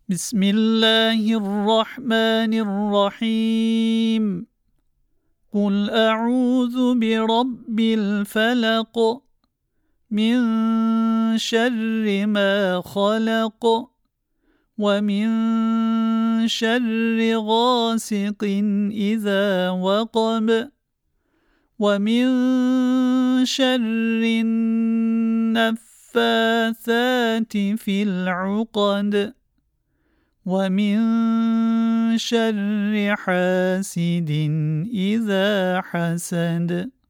بسم الله الرحمن الرحيم. قل أعوذ برب الفلق من شر ما خلق ومن شر غاسق إذا وقب ومن شر النفاثات في العقد ومن شر حاسد إذا حسد.